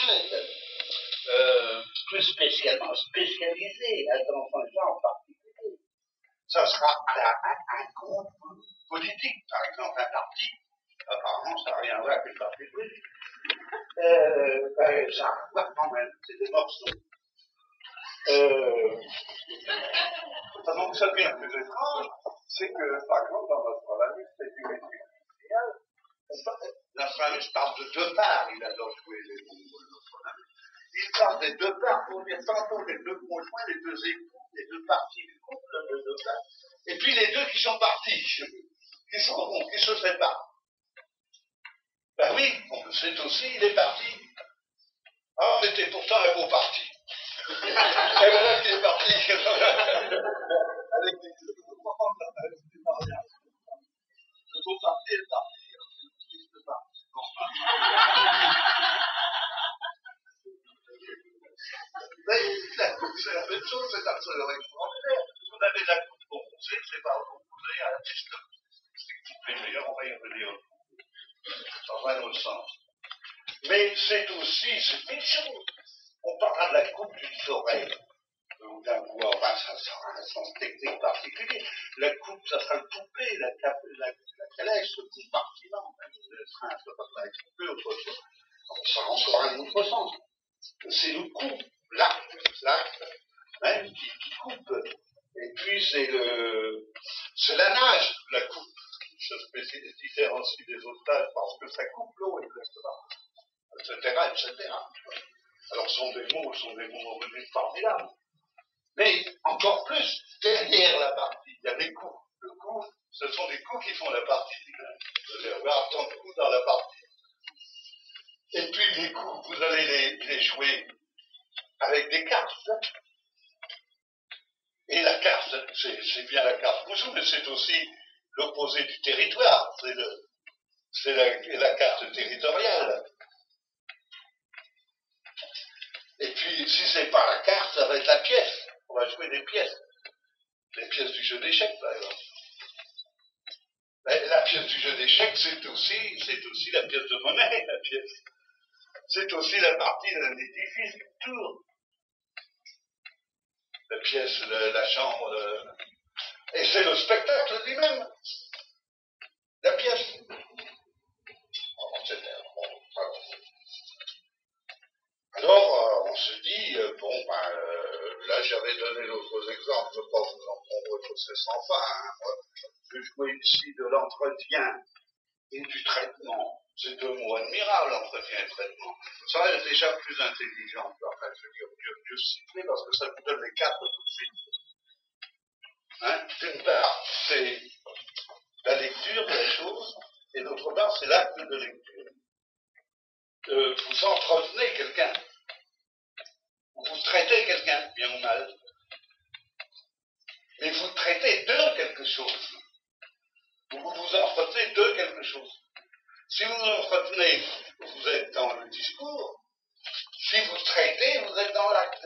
crainte plus spécialement spécialisée dans un genre particulier. Ça sera un groupe politique, par exemple, un parti. Apparemment, ça n'a rien à voir avec le parti politique. Ça a à voir quand même, c'est des morceaux. Ça devient plus étrange, c'est que, par exemple, dans Nostradamus, c'est une étude initiale. Nostradamus parle de deux parts, il adore jouer les mots de Nostradamus. Il parle des deux parts pour dire tantôt les deux conjoints, les deux époux, les deux parties du couple, les deux parts, et puis les deux qui sont partis, qui se séparent. Ben oui, c'est aussi les partis. Ah, c'était pourtant un beau parti. Et voilà qu'il est parti. Avec des mariages. Le beau parti est parti, le triste parti. Mais la coupe, c'est la même chose, c'est absolument extraordinaire. Vous avez la coupe composée, c'est pas opposé à la distance. C'est meilleur, on va y revenir dans un autre sens. Mais c'est aussi, c'est une chose. On parlera de la coupe d'une forêt, ou d'un bois, enfin, ça sera un sens technique particulier. La coupe, ça sera le poupée, la calèche, le compartiment, le train, ça va être coupé, autre chose. Ça a encore un autre sens. C'est le coup, l'acte même qui coupe. Et puis c'est la nage, la coupe, qui se différencie des autres nages parce que ça coupe l'eau, etc. Alors, ce sont des mots formidables. Mais encore plus, derrière la partie, il y a des coups. Le coup, ce sont des coups qui font la partie. Vous allez avoir tant de coups dans la partie. Et puis, les coups, vous allez les jouer avec des cartes. Et la carte, c'est bien la carte qu'on joue, mais c'est aussi l'opposé du territoire. C'est la carte territoriale. Et puis, si c'est pas la carte, ça va être la pièce. On va jouer des pièces. Les pièces du jeu d'échecs, par exemple. Mais la pièce du jeu d'échecs, c'est aussi la pièce de monnaie, la pièce. C'est aussi la partie d'un édifice qui tourne. La pièce, la chambre, et c'est le spectacle lui-même. La pièce. Alors, on se dit, là j'avais donné d'autres exemples, je ne veux pas vous en prendre, c'est sans fin. Je jouais ici de l'entretien et du traitement. C'est deux mots admirables, entretien et traitement. Ça est déjà plus intelligent, enfin, je veux dire, mieux ciblé, parce que ça vous donne les quatre tout de suite. Hein? D'une part, c'est la lecture des choses, et d'autre part, c'est l'acte de lecture. Vous entretenez quelqu'un. Vous traitez quelqu'un, bien ou mal. Mais vous traitez de quelque chose. Vous vous entretenez de quelque chose. Si vous entretenez, vous êtes dans le discours. Si vous traitez, vous êtes dans l'acte.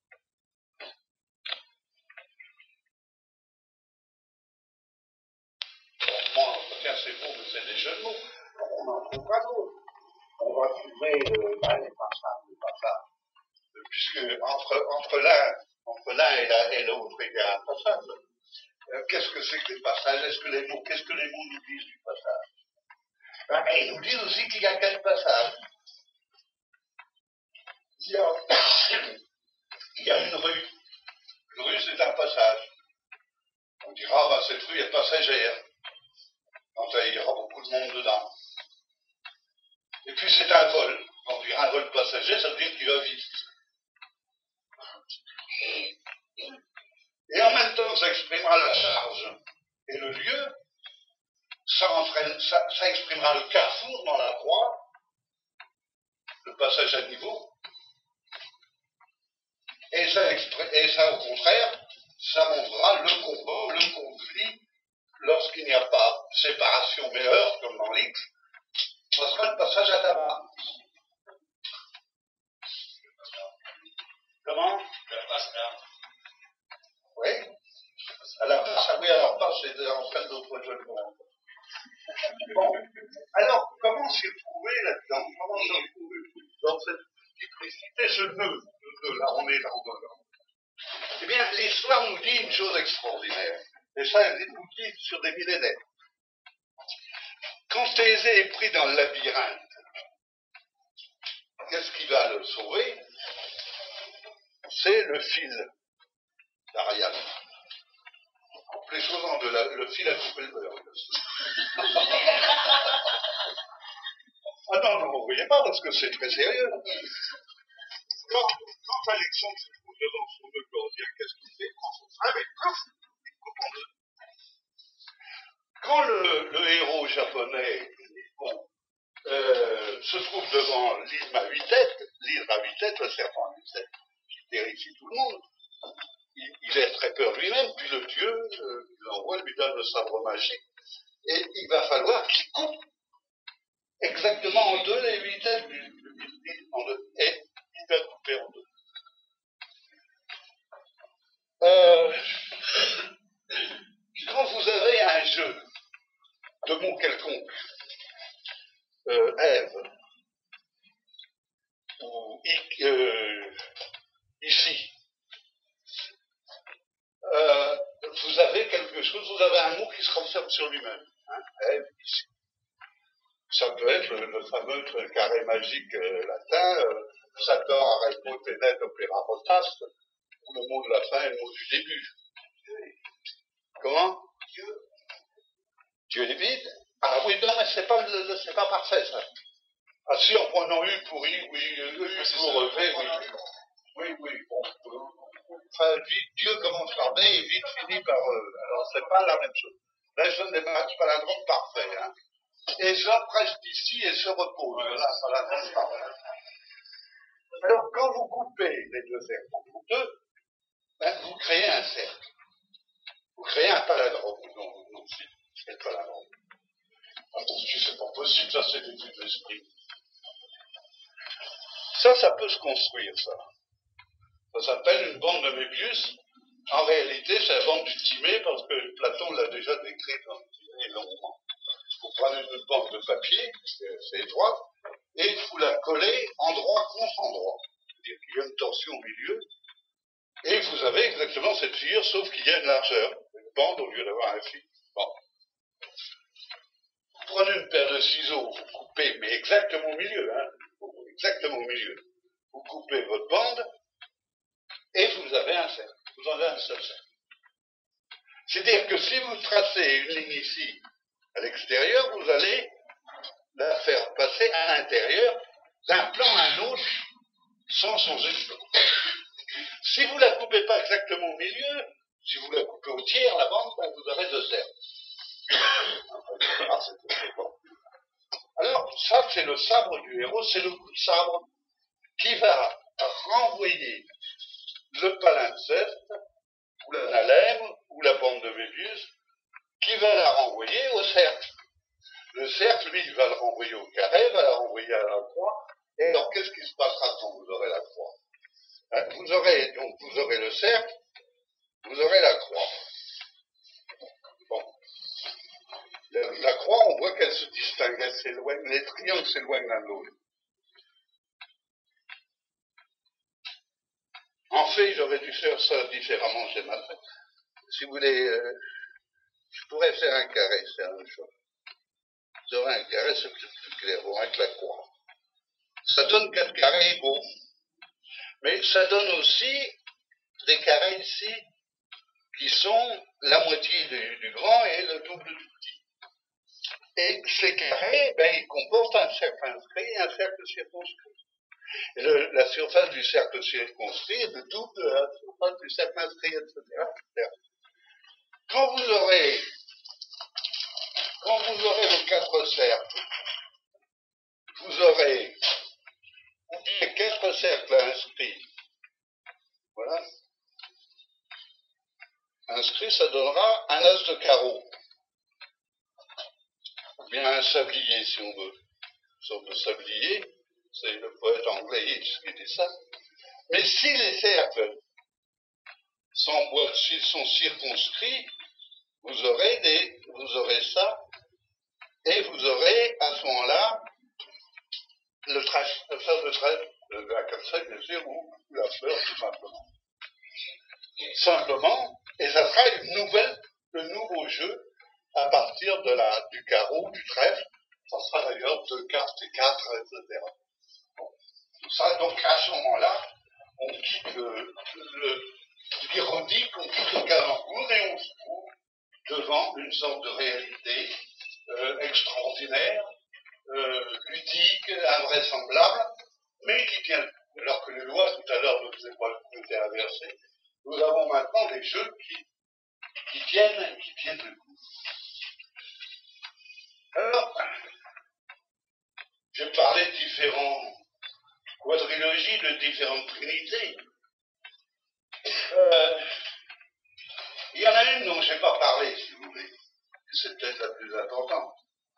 Bon, l'entretien, c'est beau, mais c'est des jeux de mots. On en trouvera d'autres. On va trouver les passages. Puisque entre l'un et l'autre, il y a un passage. Qu'est-ce que c'est que les passages? Qu'est-ce que les mots nous disent du passage? Ils nous disent aussi qu'il y a 4 passages. Il y a une rue. Une rue, c'est un passage. On dira, cette rue est passagère. Enfin, il y aura beaucoup de monde dedans. Et puis c'est un vol. On dira un vol passager, ça veut dire qu'il va vite. Et en même temps, ça exprimera la charge et le lieu, ça exprimera le carrefour dans la croix, le passage à niveau, et ça, au contraire, ça montrera le combat, le conflit, lorsqu'il n'y a pas séparation mais heurts, comme dans l'X, ça sera le passage à tabac. Comment? La passe là. Oui. À la passe, oui, alors passe, c'est en fait d'autres jeux de mots. Bon. Alors, comment s'y retrouver là-dedans? Comment s'y retrouver dans multiplicité, ce nœud, là, on est dans le. Eh bien, l'histoire nous dit une chose extraordinaire. Et ça, elle nous dit sur des millénaires. Quand Thésée est pris dans le labyrinthe, qu'est-ce qui va le sauver? C'est le fil d'Ariane. Les choses en deux, le fil a coupé le beurre. Ah non, vous ne voyez pas parce que c'est très sérieux. Quand Alexandre se trouve devant son nœud gordien, qu'est-ce qu'il fait? Il prend son frère et pouf, il coupe en deux. Quand le héros japonais se trouve devant l'île à 8 têtes, le serpent à 8 têtes, qui terrifie tout le monde, il a très peur lui-même, puis le dieu l'envoie, lui donne le sabre magique, et il va falloir qu'il coupe exactement en deux les 8 têtes en deux, et il va couper en deux. Quand vous avez un jeu de mots quelconque, Ève, ou ici, vous avez quelque chose, vous avez un mot qui se renferme sur lui-même. Hein, Ève, ici. Ça peut être le fameux carré magique latin, Sator, Arepo, Tenet, Opera, Rotas, ou le mot de la fin et le mot du début. Comment? Dieu est vide. Ah oui, non, mais c'est pas parfait, ça. Ah si, en prenant U pour I, oui, U pour V, oui. Oui, bon. Enfin, Dieu commence par B et vite finit par E. Alors, c'est pas la même chose. Là, je ne match palindrome parfait, hein. Et Jean reste ici et se repose. Là, palindrome parfait. Alors, quand vous coupez les deux serpents pour deux, ben, vous créez un cercle. Vous créez un palindrome. Non, c'est le palindrome. Attention, c'est pas possible, ça c'est des vues de l'esprit. Ça peut se construire, ça. Ça s'appelle une bande de Mébius. En réalité, c'est la bande du Timée, parce que Platon l'a déjà décrit dans le Timée longuement. Vous prenez une bande de papier, c'est étroite, et vous la collez endroit contre endroit. C'est-à-dire qu'il y a une torsion au milieu, et vous avez exactement cette figure, sauf qu'il y a une largeur. Une bande au lieu d'avoir un fil. Bon. Vous prenez une paire de ciseaux, vous coupez, mais exactement au milieu, hein. Exactement au milieu. Vous coupez votre bande, et vous avez un cercle. Vous en avez un seul cercle. C'est-à-dire que si vous tracez une ligne ici, à l'extérieur, vous allez la faire passer à l'intérieur d'un plan à un autre, sans changer de plan. Si vous ne la coupez pas exactement au milieu, si vous la coupez au tiers, la bande, ben, vous aurez deux cercles. Alors, ça, c'est le sabre du héros, c'est le coup de sabre qui va renvoyer le palimpseste, ou la nalème, ou la bande de Mébius, qui va la renvoyer au cercle. Le cercle, lui, il va le renvoyer au carré, va la renvoyer à la croix. Et alors, qu'est-ce qui se passera quand vous aurez la croix? Vous aurez le cercle, vous aurez la croix. Bon. La croix, on voit qu'elle se distingue, elle s'éloigne, les triangles s'éloignent l'un de l'autre. En fait, j'aurais dû faire ça différemment, j'ai mal fait. Si vous voulez, je pourrais faire un carré, c'est la même chose. Vous aurez un carré, c'est plus clair, bon, avec la croix. Ça donne 4 carrés égaux. Mais ça donne aussi des carrés ici qui sont la moitié du grand et le double du petit. Et ces carrés, ben, ils comportent un cercle inscrit et un cercle circonscrit. Et la surface du cercle circonscrit est le double de la surface du cercle inscrit, etc. Quand vous aurez vos 4 cercles, vous aurez 4 cercles inscrits. Voilà. Inscrit, ça donnera un as de carreau. Ou bien un sablier, si on veut. Sauf le sablier, c'est le poète anglais Yeats qui dit ça. Mais si les cercles sont circonscrits, vous aurez ça, et vous aurez à ce moment-là le fameux trait Le V4.5, bien sûr, ou la fleur, tout simplement. Simplement, et ça sera le nouveau jeu à partir du carreau, du trèfle. Ça sera d'ailleurs 2 cartes et 4, etc. Bon. Tout ça, donc à ce moment-là, on quitte l'ironique, on quitte le calembour et on se trouve devant une sorte de réalité extraordinaire, ludique, invraisemblable, mais qui tient le coup. Alors que les lois, tout à l'heure, ne faisaient pas le côté inversé, nous avons maintenant des jeux qui tiennent le coup. Alors, j'ai parlé de différentes quadrilogies, de différentes trinités. Il y en a une dont je n'ai pas parlé, si vous voulez. C'est peut-être la plus importante.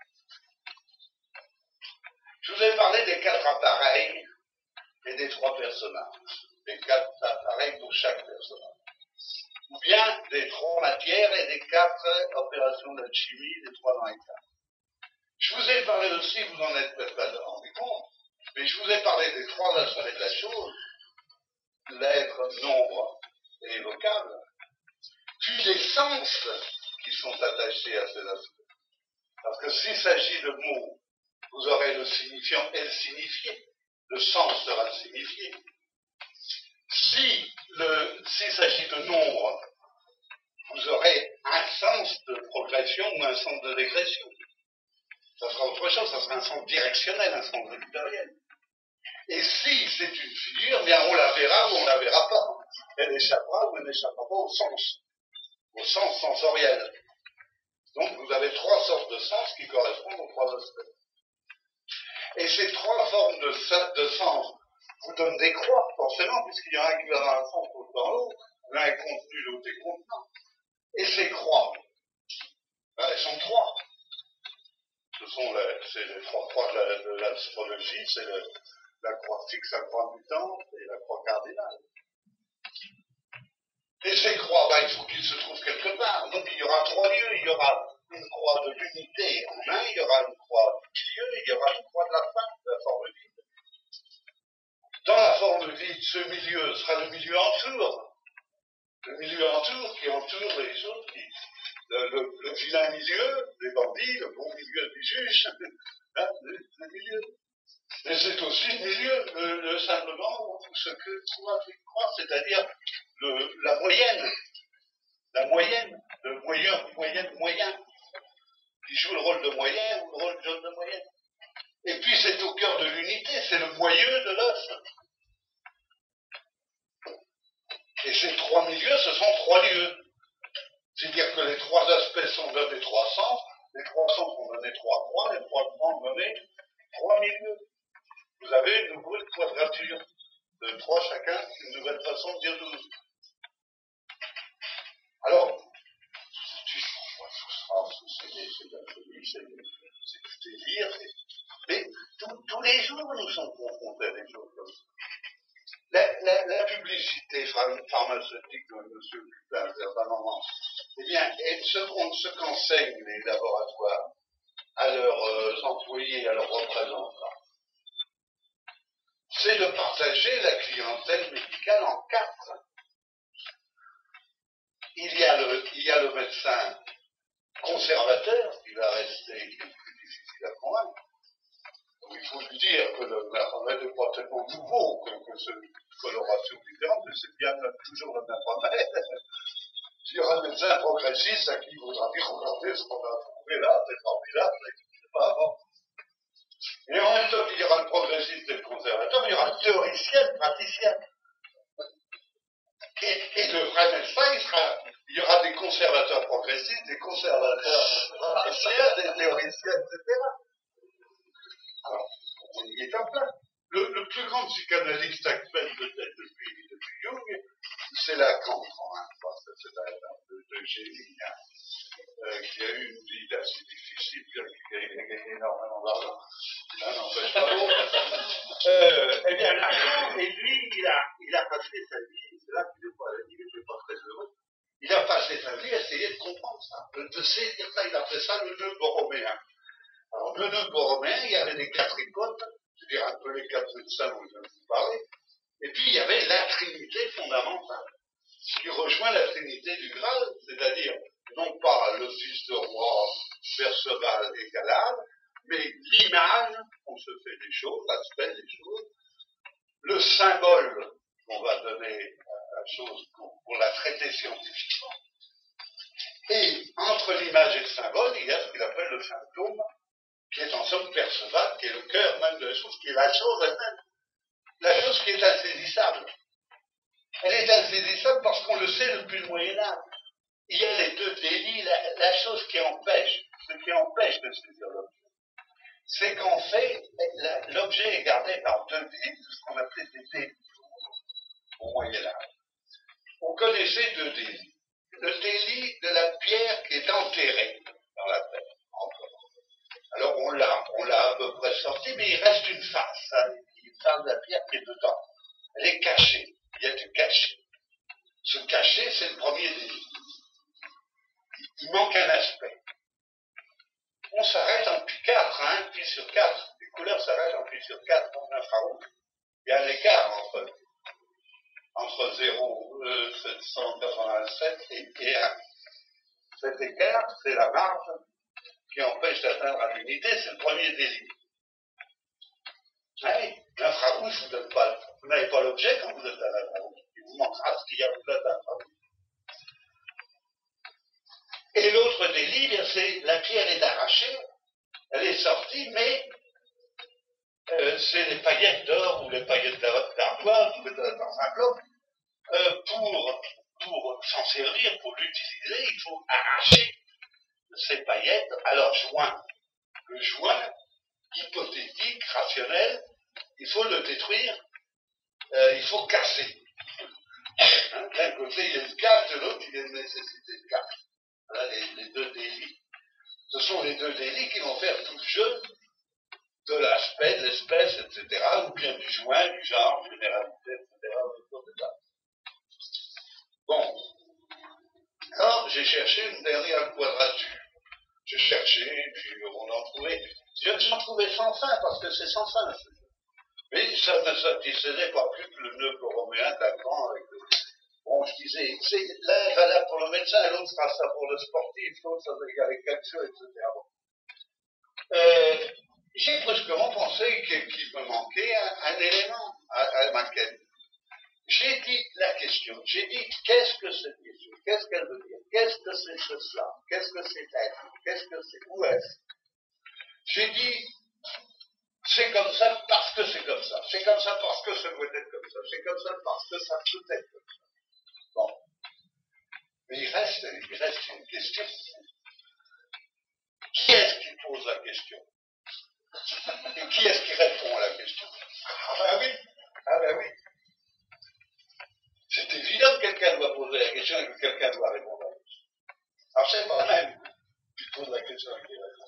Je vous ai parlé des 4 appareils et des 3 personnages. Des 4 appareils pour chaque personnage. Ou bien des 3 matières et des 4 opérations d'alchimie, des 3 dans les 4. Je vous ai parlé aussi, vous n'en êtes peut-être pas rendu compte, mais je vous ai parlé des 3 aspects de la chose, l'être, nombre et évocable, puis les sens qui sont attachés à ces aspects. Parce que s'il s'agit de mots, vous aurez le signifiant et le signifié, le sens sera le signifié. S'il s'agit de nombre, vous aurez un sens de progression ou un sens de dégression. Ça sera autre chose, ça sera un sens directionnel, un sens vectoriel. Et si c'est une figure, bien on la verra ou on la verra pas. Elle échappera ou elle n'échappera pas au sens sensoriel. Donc vous avez 3 sortes de sens qui correspondent aux 3 aspects. Et ces 3 formes de sens vous donnent des croix, forcément, puisqu'il y en a un qui va dans un sens, l'autre dans l'autre, l'un est contenu, l'autre est contenant. Et ces croix, elles sont 3. C'est les 3 croix de l'astrologie, c'est la croix fixe, la croix mutante et la croix cardinale. Et ces croix, il faut qu'ils se trouvent quelque part. Donc il y aura 3 lieux. Il y aura une croix de l'unité en un, il y aura une croix du milieu, il y aura une croix de la fin, de la forme vide. Dans la forme vide, ce milieu sera le milieu entour. Le milieu entour qui entoure les autres, le vilain milieu, les bandits, le bon milieu du juge, hein, le milieu. Mais c'est aussi le milieu, simplement, ce que croit, c'est-à-dire la moyenne, le moyen, qui joue le rôle de moyen ou le rôle de moyenne. Et puis c'est au cœur de l'unité, c'est le moyeu de l'œuf. Et ces 3 milieux, ce sont 3 lieux. C'est-à-dire que les 3 aspects sont donnés 3 sens, les 3 sens sont donnés 3 croix, les 3 croix sont donnés 3 milieux. Vous avez une nouvelle quadrature de 3 chacun, une nouvelle façon de dire 12. Alors, c'est de la folie, c'est du délire, mais tous les jours nous sommes confrontés à des choses comme ça. La publicité pharmaceutique de M. Lupin, à un certain moment, eh bien, ce qu'enseignent les laboratoires à leurs employés, à leurs représentants, c'est de partager la clientèle médicale en 4. Il y a le médecin conservateur qui va rester plus difficile à convaincre. Il faut lui dire que le remède n'est pas tellement nouveau, que c'est une coloration différente, mais c'est bien toujours le même remède. Il y aura un médecin progressiste à qui il voudra dire regardez ce qu'on a trouvé là, c'est formidable, c'est pas avant. Et en même temps qu'il y aura le progressiste et le conservateur, il y aura le théoricien, le praticien. Et le vrai médecin, il y aura des conservateurs progressistes, des conservateurs praticiens, des théoriciens, etc. Alors, on y est en plein. Le plus grand psychanalyste actuel peut-être depuis Jung, c'est Lacan, c'est de génie, qui a eu une vie assez difficile, qui a gagné énormément d'argent. Ça n'empêche pas l'autre. Eh bien, Lacan, et lui, il a passé sa vie, c'est là qu'il n'était pas très heureux, il a passé sa vie à essayer de comprendre ça, de saisir ça, il a fait ça le nœud borroméen. Alors, le nœud borroméen, il y avait des 4 hypotes, dire un peu les quatre médecins dont je viens de vous parler. Et puis il y avait la Trinité fondamentale, qui rejoint la Trinité du Graal, c'est-à-dire non pas le Fils de roi, Perceval et Galade, mais l'image qu'on se fait des choses, l'aspect des choses, le symbole qu'on va donner à la chose pour la traiter scientifiquement. Et entre l'image et le symbole, il y a ce qu'il appelle le symptôme, qui est en somme Perceval, qui est le cœur même de la chose, qui est la chose elle-même. La chose qui est insaisissable. Elle est insaisissable parce qu'on le sait depuis le Moyen-Âge. Il y a les deux délits, la chose qui empêche, ce qui empêche de saisir l'objet, c'est qu'en fait, l'objet est gardé par deux délits, ce qu'on appelait des délits au Moyen-Âge. On connaissait deux délits. Le délit de la pierre qui est enterrée dans la terre, encore. Alors on l'a à peu près sorti, mais il reste une face, hein, une face de la pierre qui est dedans. Elle est cachée, il y a du cachet. Ce cachet, c'est le premier délit. Il manque un aspect. On s'arrête en pi 4, hein, pi sur 4. Les couleurs s'arrêtent en pi sur 4 en infrarouge. Il y a un écart entre 787 et 1. Cet écart, c'est la marge qui empêche d'atteindre à l'unité, c'est le premier délit. Oui, l'infrarouge, vous n'avez pas l'objet quand vous êtes à l'infrarouge. Il vous manquera ce qu'il y a vous êtes à l'infrarouge. Et l'autre délit, c'est la pierre est arrachée, elle est sortie, mais c'est les paillettes d'or ou les paillettes d'ardoise, ou dans un bloc. Pour s'en servir, pour l'utiliser, il faut arracher ces paillettes à leur joint. Le joint hypothétique, rationnel, il faut le détruire, il faut casser. Hein, d'un côté, il y a une casse, de l'autre, il y a une nécessité de casse. Voilà les deux délits. Ce sont les deux délits qui vont faire tout le jeu de l'aspect, de l'espèce, etc., ou bien du joint, du genre, généralité, etc., autour de ça. Bon. Alors, j'ai cherché une dernière quadrature. J'ai cherché, puis on en trouvait. J'en trouvais sans fin, parce que c'est sans fin, ce jeu. Mais ça ne satisfaisait pas plus que le nœud borroméen d'Acan avec le... Bon, je disais, l'un est valable pour le médecin, l'autre sera ça pour le sportif, l'autre ça va égaler quelque chose, etc. Bon. J'ai brusquement pensé qu'il me manquait un élément à ma quête. J'ai dit la question, j'ai dit qu'est-ce que cette question, qu'est-ce qu'elle veut dire, qu'est-ce que c'est cela, qu'est-ce que c'est être, qu'est-ce que c'est, où est-ce. J'ai dit c'est comme ça parce que c'est comme ça, c'est comme ça parce que ça doit être comme ça, c'est comme ça parce que ça peut être comme ça. Bon. Mais il reste une question. Qui est-ce qui pose la question? Et qui est-ce qui répond à la question? Ah ben oui. C'est évident que quelqu'un doit poser la question et que quelqu'un doit répondre à la question. Alors c'est pas même qui pose la question et qui répond.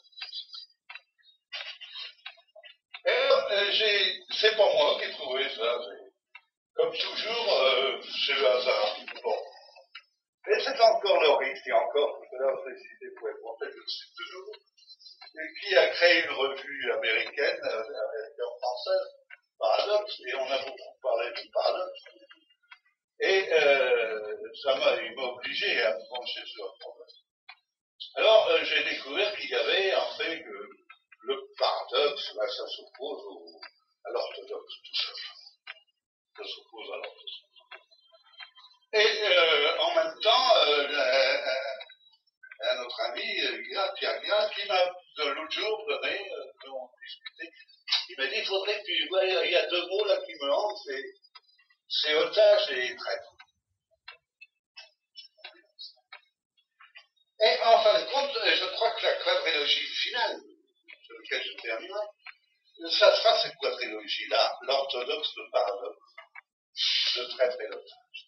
Et c'est pas moi qui ai trouvé ça. Comme toujours, c'est le hasard. Bon. Et c'est encore Laurie qui encore, parce que là, on s'est cité pour être en fait, je le cite toujours, et qui a créé une revue américaine française, Paradoxe, et on a beaucoup parlé du paradoxe. Et il m'a obligé à me pencher sur le problème. Alors, j'ai découvert qu'il y avait, en fait, que le paradoxe, là, ça s'oppose à l'orthodoxe, tout ça. Ça s'oppose à l'orthodoxe. Et en même temps, un autre ami, Pierre Guirat, qui m'a, l'autre jour, donné, on discutait, il m'a dit, il faudrait que tu vois, il y a deux mots là qui me hantent, c'est otage et traître. Et en fin de compte, je crois que la quadrilogie finale, sur laquelle je terminerai, ça sera cette quadrilogie-là, l'orthodoxe, le paradoxe, le traître et l'otage.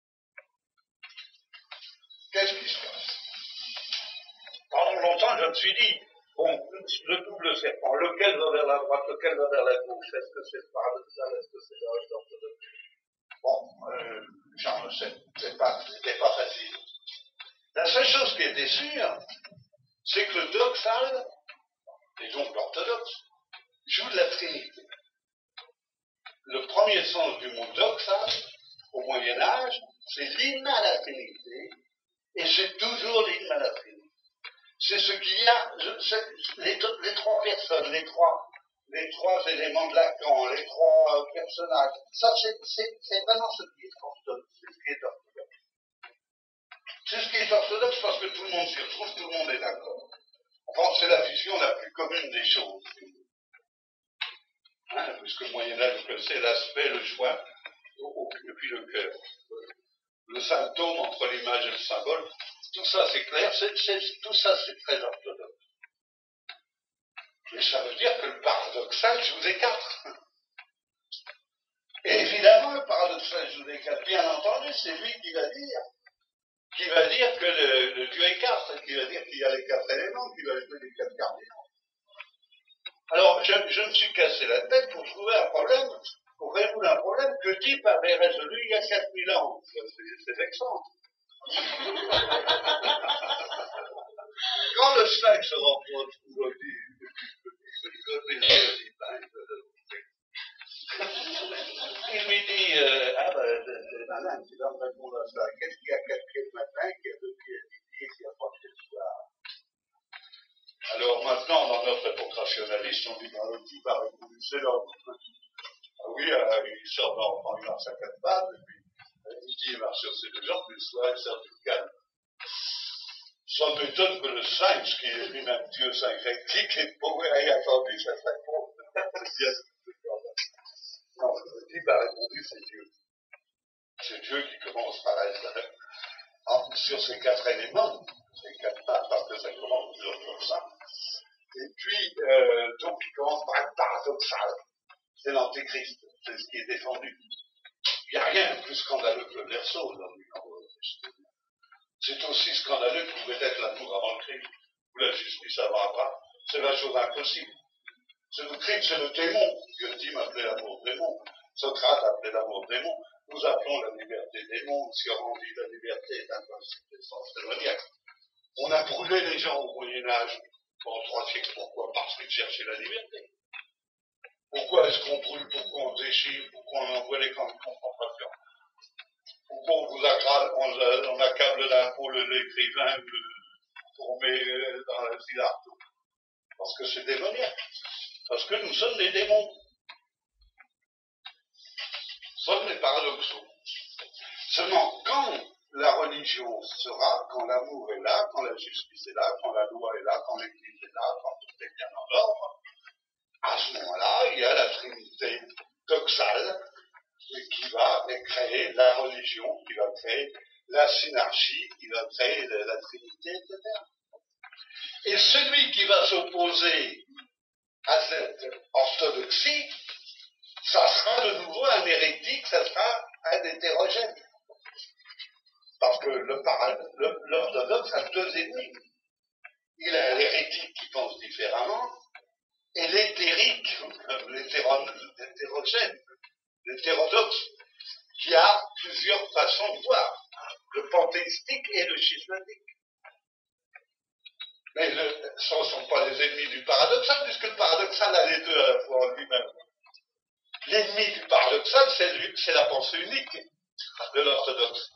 Qu'est-ce qui se passe? Pendant longtemps, je me suis dit, bon, le double serpent, lequel va vers la droite, lequel va vers la gauche, est-ce que c'est paradoxal, est-ce que c'est l'orthodoxe? Bon, c'était pas facile. La seule chose qui était sûre, c'est que le doxal, et donc l'orthodoxe, joue de la Trinité. premier sens du mot doxal, au Moyen-Âge, c'est l'hymne à la Trinité, et c'est toujours l'hymne à la Trinité. C'est ce qu'il y a, les trois personnes, les trois éléments de Lacan, les trois personnages. Ça, c'est vraiment ce qui est orthodoxe. C'est ce qui est orthodoxe. C'est ce qui est orthodoxe parce que tout le monde s'y retrouve, tout le monde est d'accord. Enfin, c'est la vision la plus commune des choses. Hein, puisque le Moyen-Âge, c'est l'aspect, le choix, et puis le cœur. Le symptôme entre l'image et le symbole, tout ça c'est clair, tout ça c'est très orthodoxe. Mais ça veut dire que le paradoxal joue des quatre. Et évidemment, le paradoxal joue des quatre. Bien entendu, c'est lui qui va dire que le Dieu est quatre, qui va dire qu'il y a les quatre éléments, qui va jouer les quatre cardinaux. Alors, je me suis cassé la tête pour trouver un problème, pour résoudre un problème que Type avait résolu il y a 4000 ans. C'est vexant. Quand le Sphinx se rencontre, il lui dit, c'est malin, tu vas me répondre à ça. Qu'est-ce qu'il y a 4 pieds le matin, qu'il y a 2 pieds à midi et qu'il y a 3 pieds le soir? Alors maintenant, dans notre époque rationaliste, on dit, le type a répondu, c'est l'homme. Ah oui, il sort d'enfant, il marche à 4 pattes, et puis il dit, il marche sur ses 2 jambes, puis le soir, il sort du calme. Ça m'étonne que le Sphinx, qui est lui-même Dieu syncrétique, ait pas y attendu cette réponse. Non, le type a répondu, c'est Dieu. C'est Dieu qui commence par être sur ces 4 éléments, ces 4 pattes, parce que ça commence toujours comme ça. Et puis, donc, il commence par être paradoxal. C'est l'antéchrist, c'est ce qui est défendu. Il n'y a rien de plus scandaleux que le Verseau dans le C'est aussi scandaleux que pouvait être l'amour avant le crime, ou la justice avant après. C'est la chose impossible. C'est le crime, c'est le démon. Dieu m'appelait l'amour démon. Socrate appelait l'amour démon. Nous appelons la liberté démon. Si on dit la liberté est un principe d'essence démoniaque. On a brûlé les gens au Moyen-Âge pendant 3 siècles. Pourquoi? Parce qu'ils cherchaient la liberté. Pourquoi est-ce qu'on brûle? Pourquoi on déchire? Pourquoi on envoie les camps de concentration? Pourquoi on accable d'impôts l'écrivain qu'on met dans la Silarto? Parce que c'est démoniaque. Parce que nous sommes des démons. Nous sommes des paradoxaux. Seulement, quand la religion sera, quand l'amour est là, quand la justice est là, quand la loi est là, quand l'Église est là, quand tout est bien en ordre, à ce moment-là, il y a la Trinité doxale qui va créer la religion, qui va créer la synarchie, qui va créer la Trinité, etc. Et celui qui va s'opposer à cette orthodoxie, ça sera de nouveau un hérétique, ça sera un hétérogène. Parce que l'orthodoxe a 2 ennemis. Il a l'hérétique qui pense différemment, et l'hétérique, l'hétérogène, l'hétérodoxe, qui a plusieurs façons de voir, le panthéistique et le schismatique. Mais ce ne sont pas les ennemis du paradoxal, puisque le paradoxal a les 2 à la fois en lui-même. L'ennemi du paradoxal, c'est la pensée unique de l'orthodoxe.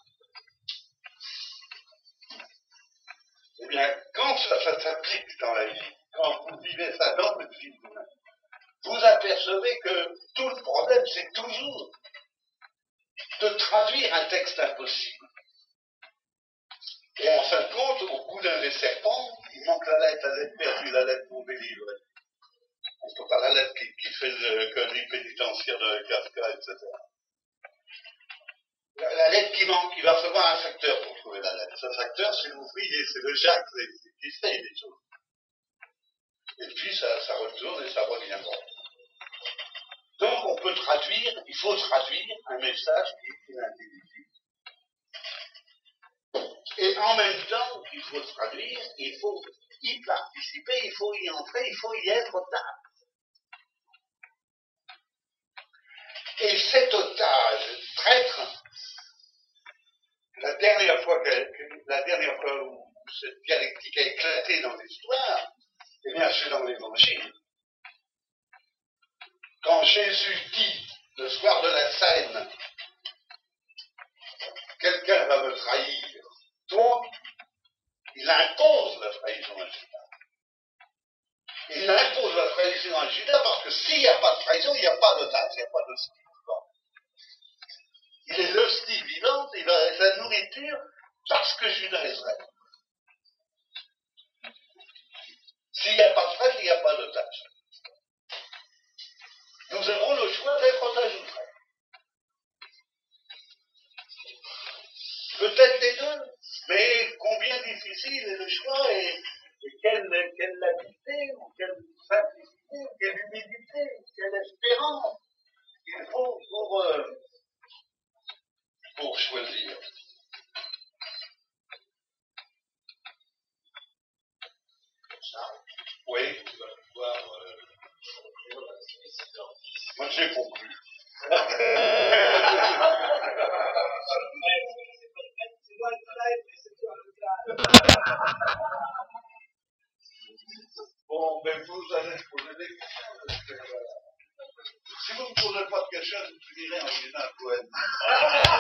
Eh bien, quand ça s'applique dans la vie, quand vous vivez ça dans votre vie, vous apercevez que tout le problème, c'est toujours de traduire un texte impossible. Et en fin de compte, au bout d'un des serpents, il manque la lettre perdue, la lettre pour délivrer. On ne peut pas la lettre qui fait le code pénitentiaire de Kafka, etc. La lettre qui manque, il va falloir un facteur pour trouver la lettre. Ce facteur, c'est l'ouvrier, c'est le Jacques, qui fait les choses. Et puis ça retourne et ça revient. Donc on peut traduire, il faut traduire un message qui est inintelligible. Et en même temps qu'il faut traduire, il faut y participer, il faut y entrer, il faut y être otage. Et cet otage traître, la dernière fois où cette dialectique a éclaté dans l'histoire, eh bien c'est dans l'Évangile. Quand Jésus dit le soir de la scène, quelqu'un va me trahir, toi, il impose la trahison à Judas. Il impose la trahison à Judas parce que s'il n'y a pas de trahison, il n'y a pas d'otage, il n'y a pas d'hostie vivante. Il est l'hostie vivante, il va être la nourriture parce que Judas est vrai. S'il n'y a pas de traître, il n'y a pas d'otage. Nous avons le choix d'être otage ou traître. Peut-être les deux, mais combien difficile est le choix et quelle habileté, ou quelle simplicité, ou quelle humilité, quelle espérance il faut pour choisir. Oui, tu vas pouvoir. Moi, j'ai compris. Bon, mais vous allez me poser des questions. Si vous ne me posez pas de questions, vous finirez en disant un poème.